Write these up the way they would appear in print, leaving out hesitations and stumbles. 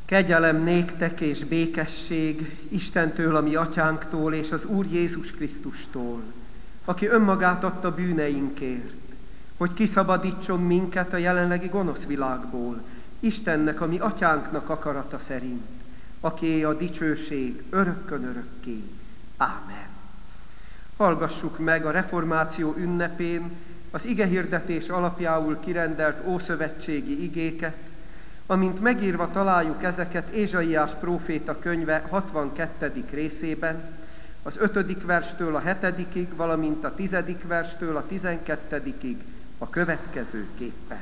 Kegyelem néktek és békesség Istentől, a mi atyánktól, és az Úr Jézus Krisztustól, aki önmagát adta bűneinkért, hogy kiszabadítson minket a jelenlegi gonosz világból, Istennek, a mi atyánknak akarata szerint, akié a dicsőség örökkön örökké. Ámen. Hallgassuk meg a reformáció ünnepén az igehirdetés alapjául kirendelt ószövetségi igéket, amint megírva találjuk ezeket Ézsaiás próféta könyve 62. részében, az 5. verstől a 7. valamint a 10. verstől a 12. a következőképpen.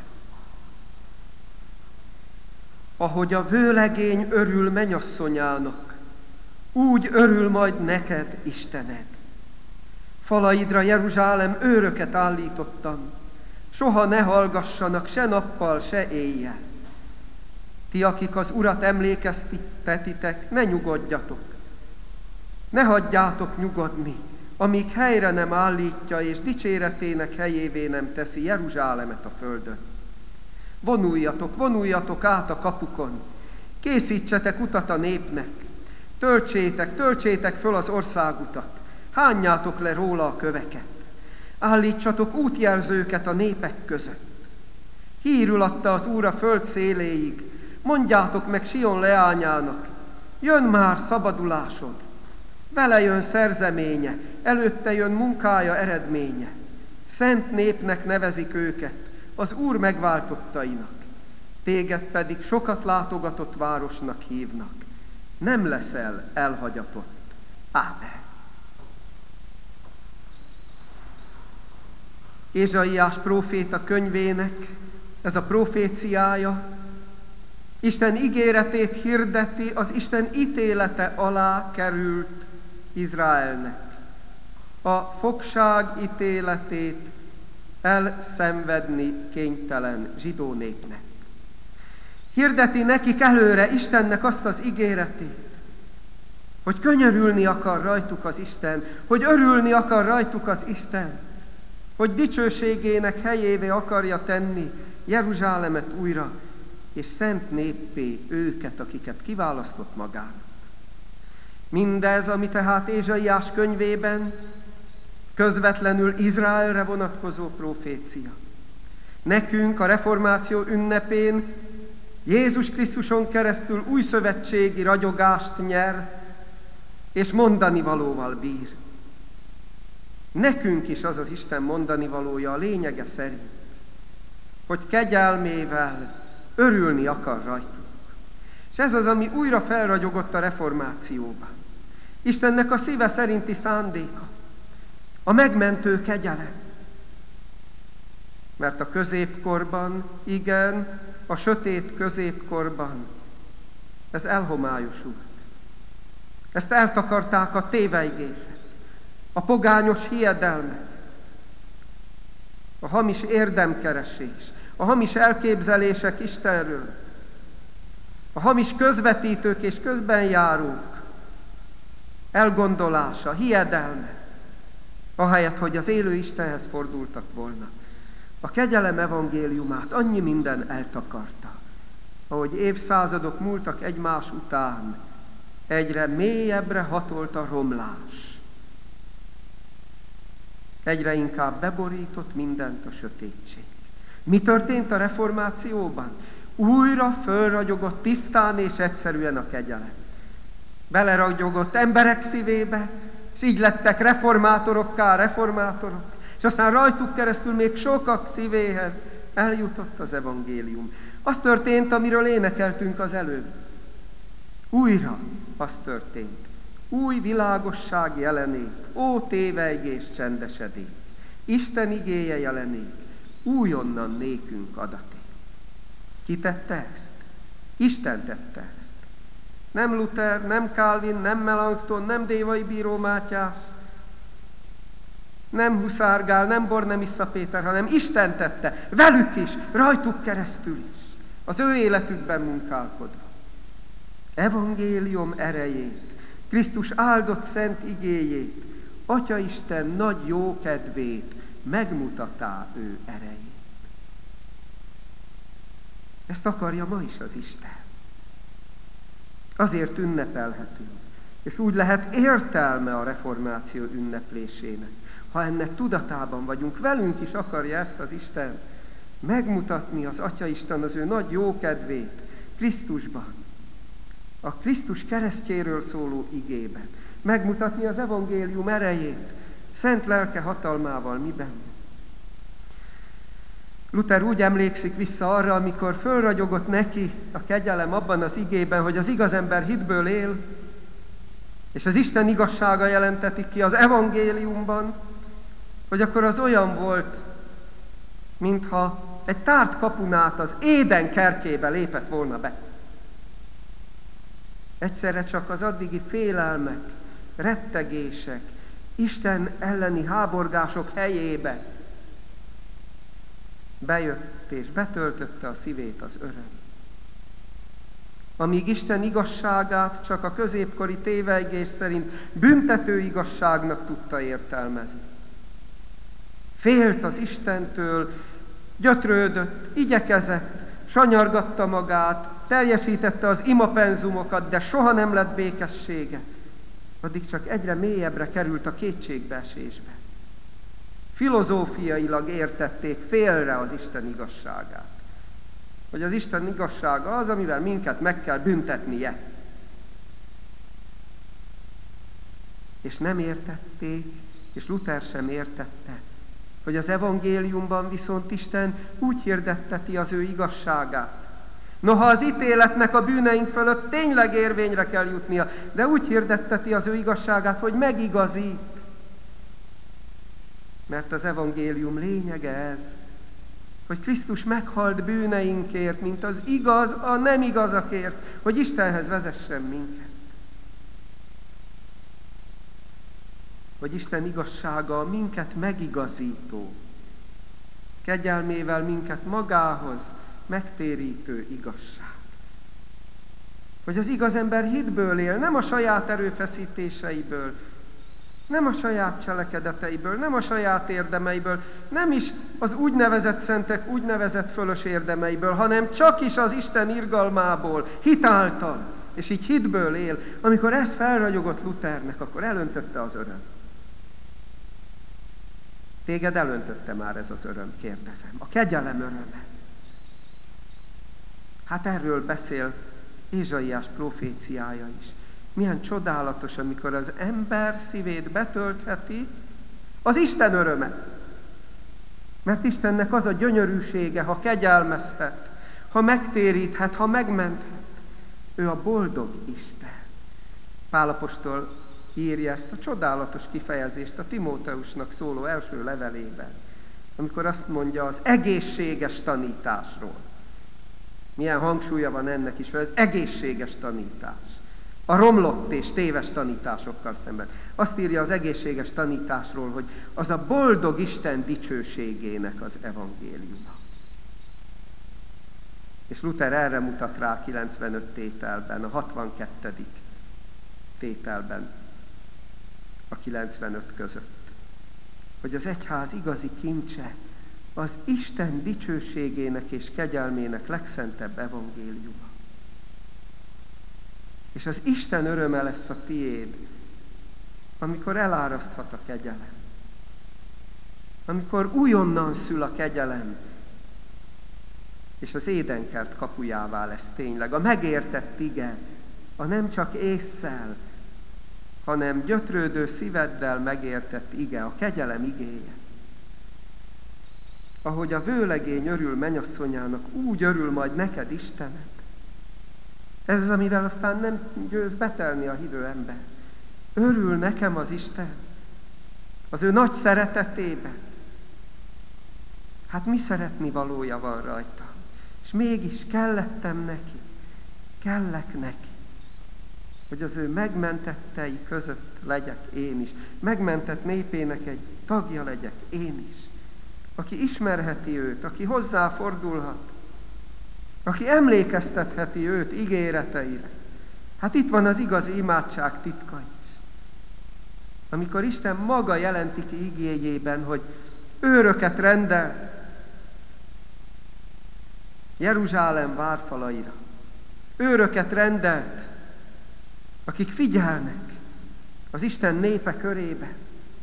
Ahogy a vőlegény örül mennyasszonyának, úgy örül majd neked, Istened. Falaidra, Jeruzsálem, őröket állítottam, soha ne hallgassanak se nappal, se éjjel. Ti, akik az Urat emlékeztetitek, ne nyugodjatok, ne hagyjátok nyugodni, amíg helyre nem állítja és dicséretének helyévé nem teszi Jeruzsálemet a földön. Vonuljatok, vonuljatok át a kapukon, készítsetek utat a népnek, töltsétek föl az országutat, hányjátok le róla a köveket, állítsatok útjelzőket a népek között. Hírül adta az Úr a föld széléig, mondjátok meg Sion leányának, jön már szabadulásod, vele jön szerzeménye, előtte jön munkája eredménye. Szent népnek nevezik őket, az Úr megváltottainak, téged pedig sokat látogatott városnak hívnak. Nem leszel elhagyatott. Ámen. Ézsaiás próféta könyvének ez a proféciája Isten ígéretét hirdeti az Isten ítélete alá került Izraelnek. A fogság ítéletét elszenvedni kénytelen zsidó népnek. Hirdeti nekik előre Istennek azt az ígéretét, hogy könyörülni akar rajtuk az Isten, hogy örülni akar rajtuk az Isten, hogy dicsőségének helyévé akarja tenni Jeruzsálemet újra, és szent néppé őket, akiket kiválasztott magának. Mindez, ami tehát Ézsaiás könyvében közvetlenül Izraelre vonatkozó profécia. Nekünk a reformáció ünnepén Jézus Krisztuson keresztül új szövetségi ragyogást nyer, és mondani valóval bír. Nekünk is az az Isten mondani valója a lényege szerint, hogy kegyelmével örülni akar rajtunk. És ez az, ami újra felragyogott a reformációban. Istennek a szíve szerinti szándéka, a megmentő kegyelem. Mert a középkorban, igen, a sötét középkorban ez elhomályosult. Ezt eltakarták a téveigészek, a pogányos hiedelmek, a hamis érdemkeresés, a hamis elképzelések Istenről, a hamis közvetítők és közbenjárók elgondolása, hiedelme, ahelyett, hogy az élő Istenhez fordultak volna. A kegyelem evangéliumát annyi minden eltakarta, ahogy évszázadok múltak egymás után, egyre mélyebbre hatolt a romlás. Egyre inkább beborított mindent a sötétség. Mi történt a reformációban? Újra fölragyogott tisztán és egyszerűen a kegyelem. Beleragyogott emberek szívébe, és így lettek reformátorokká reformátorok, és aztán rajtuk keresztül még sokak szívéhez eljutott az evangélium. Az történt, amiről énekeltünk az előbb. Újra az történt. Új világosság jelenik, ó téveigés csendesedék. Isten igéje jelenik, újonnan nékünk adaték. Ki tette ezt? Isten tette ezt. Nem Luther, nem Calvin, nem Melanchthon, nem Dévai Bíró Mátyás, nem Huszárgál, nem Bornemissza Péter, hanem Isten tette, velük is, rajtuk keresztül is, az ő életükben munkálkodva. Evangélium erejét, Krisztus áldott szent igéjét, Atya Isten nagy jókedvét megmutatá ő erejét. Ezt akarja ma is az Isten. Azért ünnepelhetünk. És úgy lehet értelme a reformáció ünneplésének. Ha ennek tudatában vagyunk, velünk is akarja ezt az Isten megmutatni az Atyaisten az ő nagy jókedvét Krisztusban. A Krisztus keresztjéről szóló igében. Megmutatni az evangélium erejét, szent lelke hatalmával miben. Luther úgy emlékszik vissza arra, amikor fölragyogott neki a kegyelem abban az igében, hogy az igaz ember hitből él, és az Isten igazsága jelentetik ki az evangéliumban, hogy akkor az olyan volt, mintha egy tárt kapun át az Éden kertjébe lépett volna be. Egyszerre csak az addigi félelmek, rettegések, Isten elleni háborgások helyébe bejött és betöltötte a szívét az öröm. Amíg Isten igazságát csak a középkori tévejgés szerint büntető igazságnak tudta értelmezni. Félt az Istentől, gyötrődött, igyekezett, sanyargatta magát, teljesítette az imapenzumokat, de soha nem lett békessége. Addig csak egyre mélyebbre került a kétségbeesésbe. Filozófiailag értették félre az Isten igazságát. Hogy az Isten igazsága az, amivel minket meg kell büntetnie. És nem értették, és Luther sem értette, hogy az evangéliumban viszont Isten úgy hirdetteti az ő igazságát. Noha az ítéletnek a bűneink fölött tényleg érvényre kell jutnia, de úgy hirdetteti az ő igazságát, hogy megigazít. Mert az evangélium lényege ez, hogy Krisztus meghalt bűneinkért, mint az igaz a nem igazakért, hogy Istenhez vezessen minket. Hogy Isten igazsága minket megigazító, kegyelmével minket magához megtérítő igazság. Hogy az igaz ember hitből él, nem a saját erőfeszítéseiből, nem a saját cselekedeteiből, nem a saját érdemeiből, nem is az úgynevezett szentek úgynevezett fölös érdemeiből, hanem csak is az Isten irgalmából, hitáltal, és így hitből él. Amikor ezt felragyogott Luthernek, akkor elöntötte az öröm. Téged elöntötte már ez az öröm, kérdezem. A kegyelem öröme. Hát erről beszél Ézsaiás proféciája is. Milyen csodálatos, amikor az ember szívét betöltheti az Isten öröme. Mert Istennek az a gyönyörűsége, ha kegyelmezhet, ha megtéríthet, ha megmenthet. Ő a boldog Isten. Pál apostol írja ezt a csodálatos kifejezést a Timóteusnak szóló első levelében, amikor azt mondja az egészséges tanításról. Milyen hangsúlya van ennek is, hogy az egészséges tanítás. A romlott és téves tanításokkal szemben. Azt írja az egészséges tanításról, hogy az a boldog Isten dicsőségének az evangéliuma. És Luther erre mutat rá 95 tételben, a 62. tételben, a 95 között. Hogy az egyház igazi kincse az Isten dicsőségének és kegyelmének legszentebb evangéliuma. És az Isten öröme lesz a tiéd, amikor eláraszthat a kegyelem. Amikor újonnan szül a kegyelem, és az édenkert kapujává lesz tényleg. A megértett ige, a nem csak ésszel, hanem gyötrődő szíveddel megértett ige, a kegyelem igéje. Ahogy a vőlegény örül mennyasszonyának, úgy örül majd neked Istened. Ez az, amivel aztán nem győz betelni a hívő ember. Örül nekem az Isten, az ő nagy szeretetében. Hát mi szeretni valója van rajta. És mégis kellettem neki, kellek neki, hogy az ő megmentettei között legyek én is. Megmentett népének egy tagja legyek én is. Aki ismerheti őt, aki hozzáfordulhat, aki emlékeztetheti őt ígéreteire. Hát itt van az igazi imádság titka is. Amikor Isten maga jelenti ki igéjében, hogy őröket rendel Jeruzsálem várfalaira. Őröket rendelt akik figyelnek az Isten népe körébe.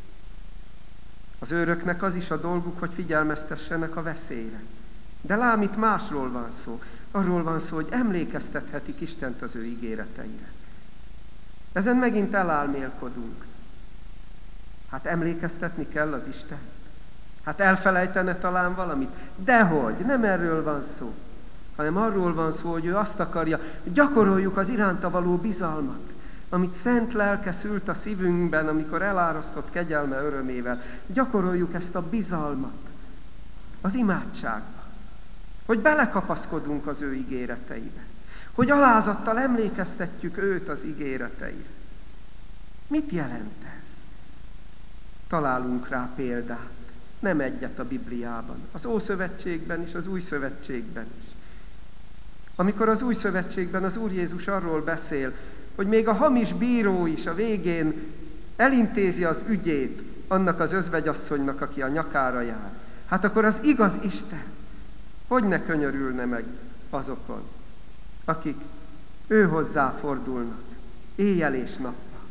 Az őröknek az is a dolguk, hogy figyelmeztessenek a veszélyre. De lám, itt másról van szó. Arról van szó, hogy emlékeztethetik Istent az ő ígéreteire. Ezen megint elálmélkodunk. Hát emlékeztetni kell az Istent. Hát elfelejtene talán valamit. Dehogy, nem erről van szó. Hanem arról van szó, hogy ő azt akarja, gyakoroljuk az iránta való bizalmat, amit szent lelke szült a szívünkben, amikor elárasztott kegyelme örömével. Gyakoroljuk ezt a bizalmat az imádságba, hogy belekapaszkodunk az ő ígéreteibe, hogy alázattal emlékeztetjük őt az ígéreteire. Mit jelent ez? Találunk rá példát, nem egyet a Bibliában, az Ószövetségben és az Új Szövetségben is. Amikor az Új Szövetségben az Úr Jézus arról beszél, hogy még a hamis bíró is a végén elintézi az ügyét annak az özvegyasszonynak, aki a nyakára jár, hát akkor az igaz Isten hogy ne könyörülne meg azokon, akik ő hozzá fordulnak éjjel és nappal,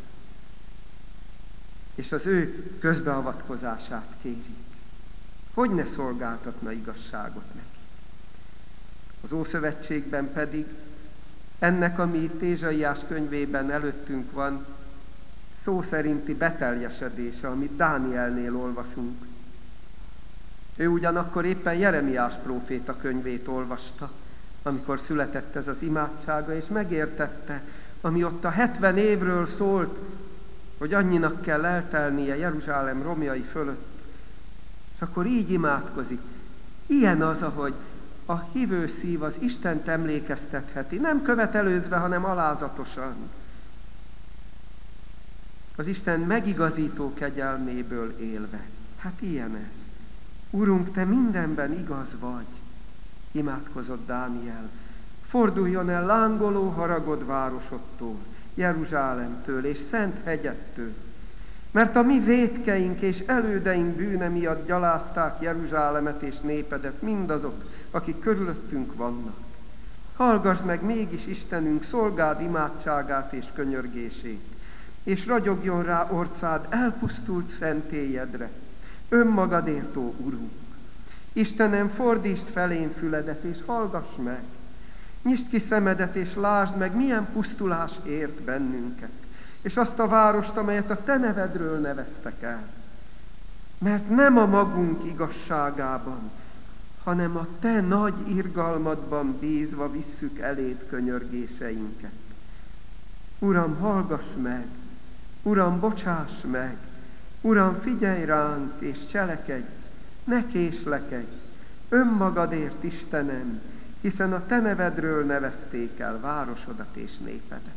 és az ő közbeavatkozását kérik. Hogy ne szolgáltatna igazságot neki? Az Ószövetségben pedig ennek, ami itt Ézsaiás könyvében előttünk van, szó szerinti beteljesedése, amit Dánielnél olvasunk. Ő ugyanakkor éppen Jeremiás próféta könyvét olvasta, amikor született ez az imádsága, és megértette, ami ott a 70 évről szólt, hogy annyinak kell eltelnie Jeruzsálem romjai fölött. És akkor így imádkozik. Ilyen az, ahogy a hívő szív az Istent emlékeztetheti, nem követelőzve, hanem alázatosan. Az Isten megigazító kegyelméből élve. Hát ilyen ez. Urunk, te mindenben igaz vagy, imádkozott Dániel. Forduljon el lángoló haragod városodtól, Jeruzsálemtől és szent hegyettől. Mert a mi vétkeink és elődeink bűne miatt gyalázták Jeruzsálemet és népedet mindazok, akik körülöttünk vannak. Hallgass meg mégis Istenünk szolgád imádságát és könyörgését, és ragyogjon rá orcád elpusztult szentélyedre, önmagadért, ó Urunk. Istenem, fordítsd felén füledet, és hallgass meg. Nyisd ki szemedet, és lásd meg, milyen pusztulás ért bennünket, és azt a várost, amelyet a te nevedről neveztek el. Mert nem a magunk igazságában, hanem a te nagy irgalmadban bízva visszük eléd könyörgéseinket. Uram, hallgass meg! Uram, bocsáss meg! Uram, figyelj ránk, és cselekedj! Ne késlekedj! Önmagadért, Istenem, hiszen a te nevedről nevezték el városodat és népedet.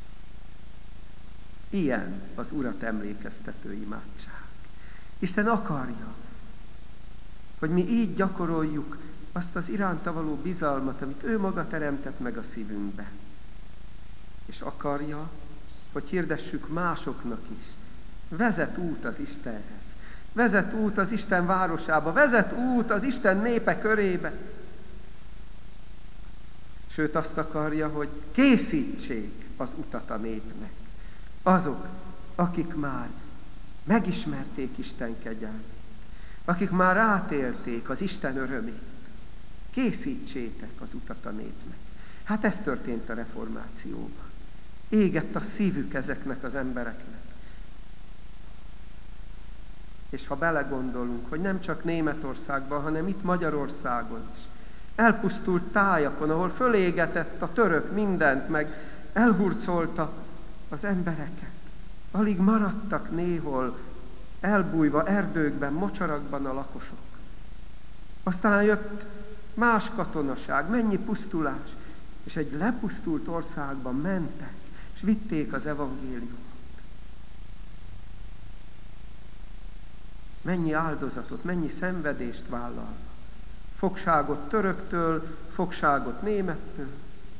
Ilyen az Urat emlékeztető imádság. Isten akarja, hogy mi így gyakoroljuk azt az iránta való bizalmat, amit ő maga teremtett meg a szívünkbe. És akarja, hogy hirdessük másoknak is. Vezet út az Istenhez. Vezet út az Isten városába. Vezet út az Isten népe körébe. Sőt, azt akarja, hogy készítsék az utat a népnek. Azok, akik már megismerték Isten kegyelmét, akik már átélték az Isten örömét. Készítsétek az utat a népnek. Hát ez történt a reformációban. Égett a szívük ezeknek az embereknek. És ha belegondolunk, hogy nem csak Németországban, hanem itt Magyarországon is, elpusztult tájakon, ahol fölégetett a török mindent, meg elhurcolta az embereket. Alig maradtak néhol elbújva erdőkben, mocsarakban a lakosok. Aztán jött más katonaság, mennyi pusztulás, és egy lepusztult országban mentek, és vitték az evangéliumot. Mennyi áldozatot, mennyi szenvedést vállalva. Fogságot töröktől, fogságot némettől.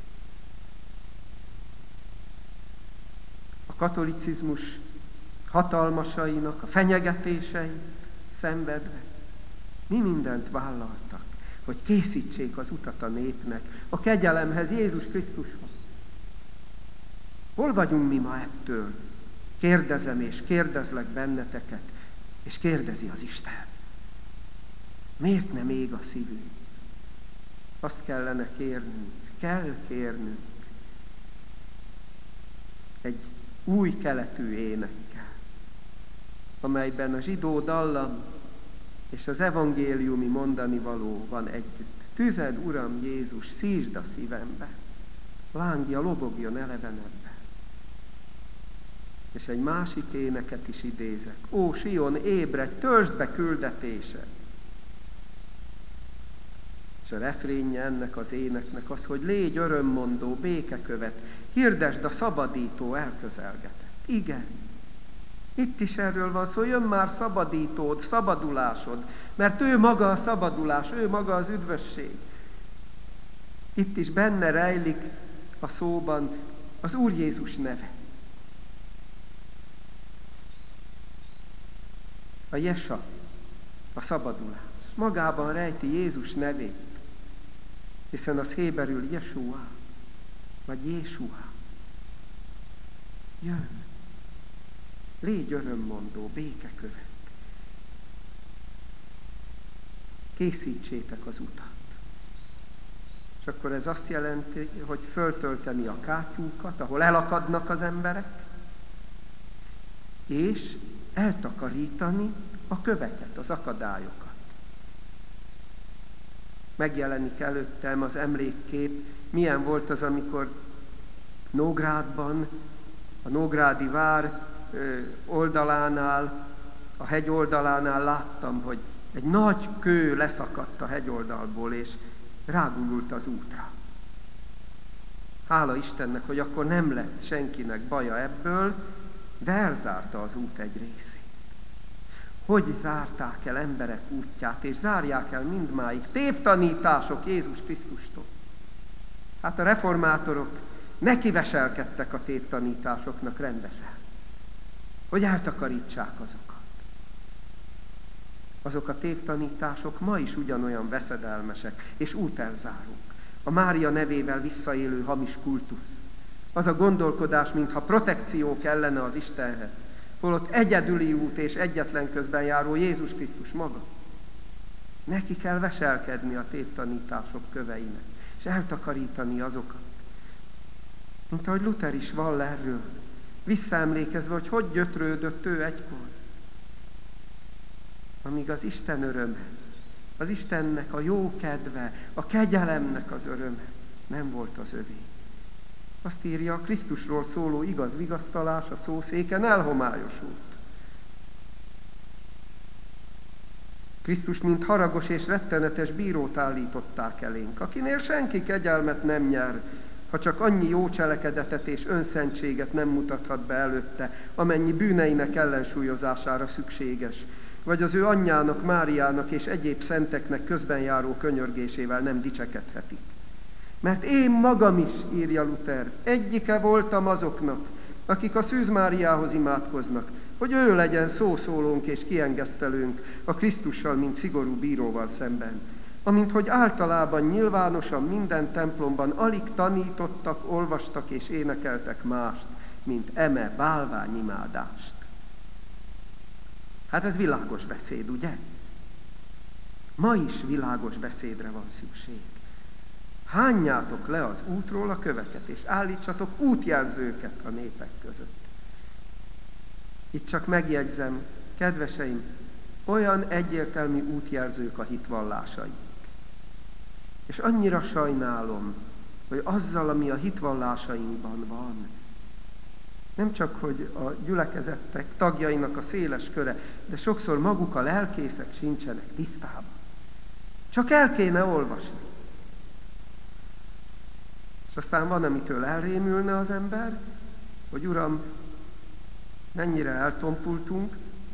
A katolicizmus hatalmasainak a fenyegetései szenvedve. Mi mindent vállaltak, hogy készítsék az utat a népnek, a kegyelemhez, Jézus Krisztushoz. Hol vagyunk mi ma ettől? Kérdezem és kérdezlek benneteket, és kérdezi az Isten. Miért nem ég a szívünk? Azt kellene kérnünk, kell kérnünk egy új keletű énekkel, amelyben a zsidó dallam és az evangéliumi mondani való van együtt. Tüzed, Uram Jézus, szítsd a szívembe, lángja lobogjon elevenebben. És egy másik éneket is idézek. Ó, Sion, ébredj, töltsd be küldetésed! És a refrénje ennek az éneknek az, hogy légy örömmondó, békekövet, hirdesd a szabadító elközelgetett. Igen, itt is erről van szó, jön már szabadítód, szabadulásod, mert ő maga a szabadulás, ő maga az üdvösség. Itt is benne rejlik a szóban az Úr Jézus neve. A Jesa, a szabadulás. Magában rejti Jézus nevét, hiszen az héberül Jesua, vagy Jésua. Jön. Légy örömmondó, békekövet. Készítsétek az utat. És akkor ez azt jelenti, hogy föltölteni a kátyúkat, ahol elakadnak az emberek, és eltakarítani a köveket, az akadályokat. Megjelenik előttem az emlékkép, milyen volt az, amikor Nógrádban, a Nógrádi vár oldalánál, a hegy oldalánál láttam, hogy egy nagy kő leszakadt a hegyoldalból, és rágurult az útra. Hála Istennek, hogy akkor nem lett senkinek baja ebből, de elzárta az út egy részét. Hogy zárták el emberek útját, és zárják el mindmáig tévtanítások Jézus Krisztustól? Hát a reformátorok nekiveselkedtek a tévtanításoknak rendesen, hogy eltakarítsák azokat. Azok a tévtanítások ma is ugyanolyan veszedelmesek és útelzárók. A Mária nevével visszaélő hamis kultusz. Az a gondolkodás, mintha protekció kellene az Istenhez, holott egyedüli út és egyetlen közben járó Jézus Krisztus maga. Neki kell veselkedni a tévtanítások köveinek, és eltakarítani azokat. Mint ahogy Luther is vall erről, visszaemlékezve, hogy gyötrődött ő egykor. Amíg az Isten öröme, az Istennek a jó kedve, a kegyelemnek az öröme nem volt az övé. Azt írja, a Krisztusról szóló igaz vigasztalás a szószéken elhomályosult. Krisztus, mint haragos és rettenetes bírót állították elénk, akinél senki kegyelmet nem nyer, ha csak annyi jó cselekedetet és önszentséget nem mutathat be előtte, amennyi bűneinek ellensúlyozására szükséges, vagy az ő anyjának, Máriának és egyéb szenteknek közben járó könyörgésével nem dicsekedhetik. Mert én magam is, írja Luther, egyike voltam azoknak, akik a Szűz Máriához imádkoznak, hogy ő legyen szószólónk és kiengesztelőnk a Krisztussal, mint szigorú bíróval szemben. Amint hogy általában nyilvánosan minden templomban alig tanítottak, olvastak és énekeltek mást, mint eme bálványimádást. Hát ez világos beszéd, ugye? Ma is világos beszédre van szükség. Hányjátok le az útról a köveket, és állítsatok útjelzőket a népek között. Itt csak megjegyzem, kedveseim, olyan egyértelmű útjelzők a hitvallásaink. És annyira sajnálom, hogy azzal, ami a hitvallásainkban van, nem csak, hogy a gyülekezettek tagjainak a széles köre, de sokszor maguk a lelkészek sincsenek tisztában. Csak el kéne olvasni. És aztán van, amitől elrémülne az ember, hogy Uram, mennyire eltompultunk,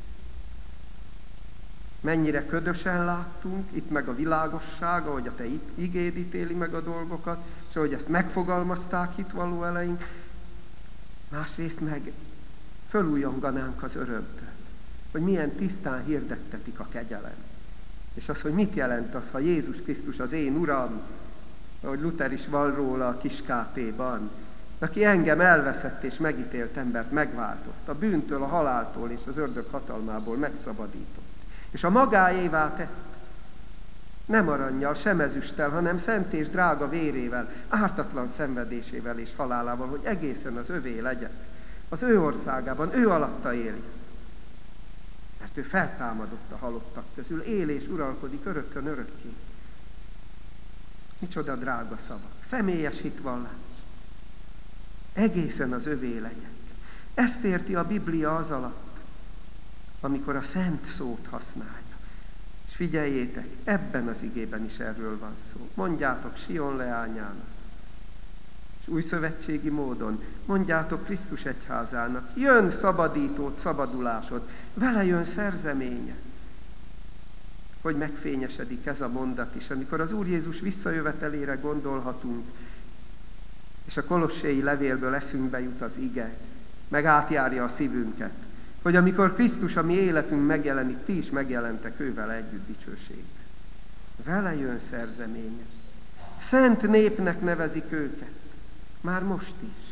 mennyire ködösen láttunk, itt meg a világosság, ahogy a te igéd ítéli meg a dolgokat, és ahogy ezt megfogalmazták hitvalló eleink, másrészt meg fölújonganánk az örömtől, hogy milyen tisztán hirdettetik a kegyelem. És az, hogy mit jelent az, ha Jézus Krisztus az én Uram, ahogy Luther is vall róla a kis KT-ban, aki engem elveszett és megítélt embert megváltott, a bűntől, a haláltól és az ördög hatalmából megszabadított, és a magáévá tett, nem arannyal, sem ezüsttel, hanem szent és drága vérével, ártatlan szenvedésével és halálával, hogy egészen az övé legyek, az ő országában, ő alatta éli. Mert ő feltámadott a halottak közül, él és uralkodik örökkön örökké. Micsoda drága szavak, személyes hitvallás. Egészen az övé legyek. Ezt érti a Biblia az alatt, amikor a szent szót használja. És figyeljétek, ebben az igében is erről van szó. Mondjátok Sion leányának, és újszövetségi módon mondjátok Krisztus egyházának, jön szabadítód, szabadulásod, vele jön szerzeménye. Hogy megfényesedik ez a mondat is, amikor az Úr Jézus visszajövetelére gondolhatunk, és a kolosséi levélből eszünkbe jut az ige, meg átjárja a szívünket, hogy amikor Krisztus a mi életünk megjelenik, ti is megjelentek ővel együtt dicsőségben. Vele jön szerzeménye. Szent népnek nevezik őket, már most is.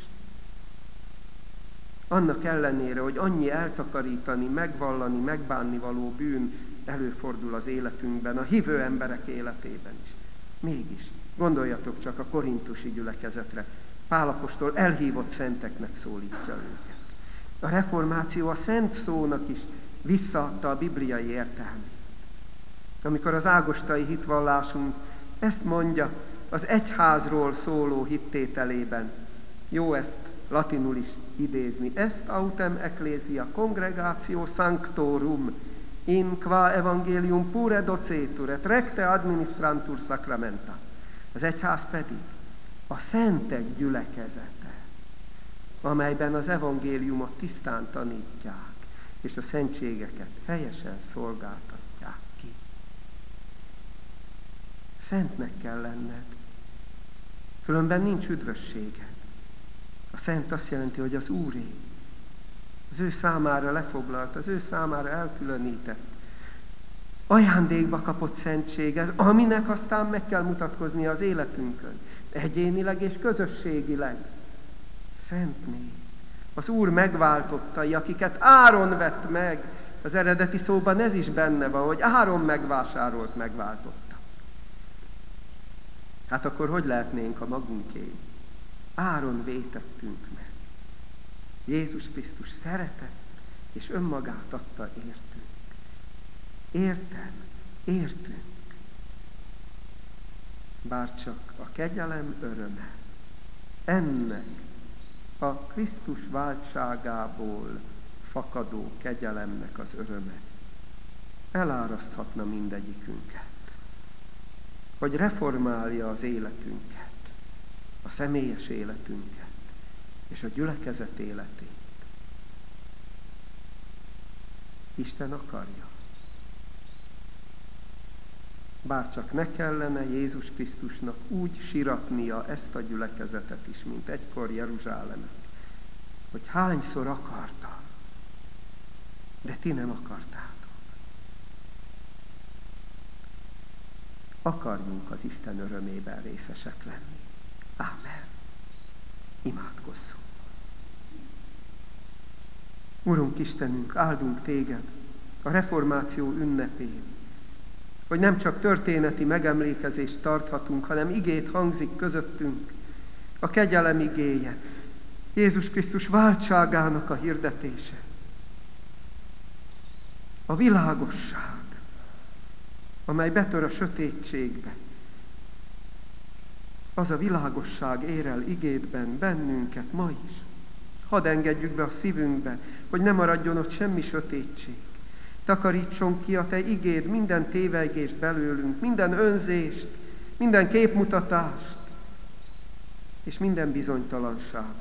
Annak ellenére, hogy annyi eltakarítani, megvallani, megbánni való bűn előfordul az életünkben, a hívő emberek életében is. Mégis, gondoljatok csak a korintusi gyülekezetre, Pál apostol elhívott szenteknek szólítja őket. A reformáció a szent szónak is visszaadta a bibliai értelmét. Amikor az ágostai hitvallásunk ezt mondja az egyházról szóló hittételében, jó ezt latinul is idézni, est autem ecclesia congregatio sanctorum in qua evangelium pure docetur et recte administrantur sacramenta. Az egyház pedig a szentek gyülekezete, amelyben az evangéliumot tisztán tanítják, és a szentségeket helyesen szolgáltatják ki. Szentnek kell lenned, különben nincs üdvösséged. A szent azt jelenti, hogy az Úré, az ő számára lefoglalt, az ő számára elkülönített, ajándékba kapott szentség ez, aminek aztán meg kell mutatkoznia az életünkön, egyénileg és közösségileg. Szent nép, az Úr megváltottai, akiket áron vett meg, az eredeti szóban ez is benne van, hogy áron megvásárolt, megváltotta. Hát akkor hogy lehetnénk a magunké? Áron vétettünk meg. Jézus Krisztus szeretett, és önmagát adta értünk. Értünk. Bárcsak a kegyelem öröme, ennek a Krisztus váltságából fakadó kegyelemnek az öröme eláraszthatna mindegyikünket, hogy reformálja az életünket, a személyes életünket és a gyülekezet életét. Isten akarja. Bárcsak ne kellene Jézus Krisztusnak úgy siratnia ezt a gyülekezetet is, mint egykor Jeruzsálemet, hogy hányszor akarta, de ti nem akartátok. Akarjunk az Isten örömében részesek lenni. Ámen. Imádkozzunk. Urunk Istenünk, áldunk téged a reformáció ünnepén, hogy nem csak történeti megemlékezést tarthatunk, hanem igét hangzik közöttünk, a kegyelem igéje, Jézus Krisztus váltságának a hirdetése, a világosság, amely betör a sötétségbe. Az a világosság ér el igédben bennünket ma is. Hadd engedjük be a szívünkbe, hogy ne maradjon ott semmi sötétség. Takarítson ki a te igéd minden tévegést belőlünk, minden önzést, minden képmutatást, és minden bizonytalanságot.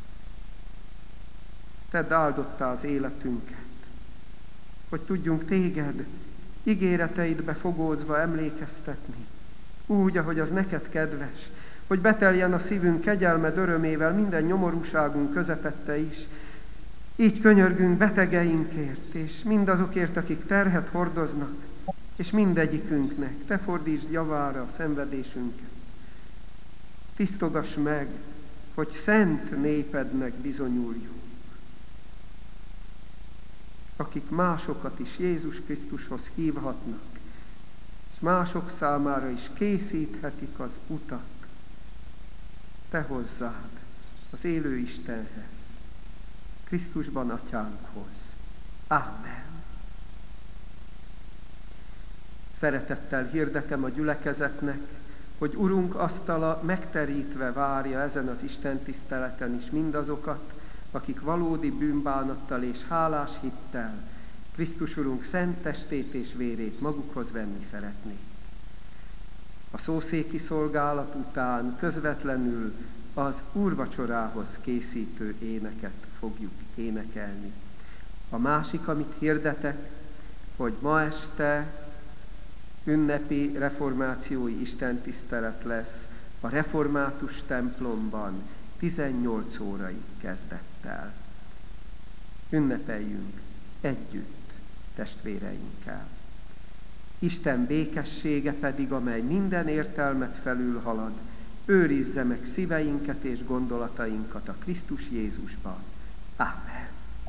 Tedd áldottá az életünket, hogy tudjunk téged ígéreteidbe fogódzva emlékeztetni, úgy, ahogy az neked kedves, hogy beteljen a szívünk kegyelmed örömével minden nyomorúságunk közepette is. Így könyörgünk betegeinkért, és mindazokért, akik terhet hordoznak, és mindegyikünknek te fordítsd javára a szenvedésünket. Tisztogass meg hogy szent népednek bizonyuljunk, akik másokat is Jézus Krisztushoz hívhatnak, és mások számára is készíthetik az utat te hozzád, az élő Istenhez, Krisztusban Atyánkhoz. Ámen. Szeretettel hirdetem a gyülekezetnek, hogy Urunk asztala megterítve várja ezen az istentiszteleten is mindazokat, akik valódi bűnbánattal és hálás hittel Krisztus Urunk szent testét és vérét magukhoz venni szeretnék. A szószéki szolgálat után közvetlenül az úrvacsorához készítő éneket fogjuk énekelni. A másik, amit hirdetek, hogy ma este ünnepi reformációi istentisztelet lesz a református templomban 18 órai kezdettel. Ünnepeljünk együtt testvéreinkkel. Isten békessége pedig, amely minden értelmet felülhalad, őrizze meg szíveinket és gondolatainkat a Krisztus Jézusban. Ámen.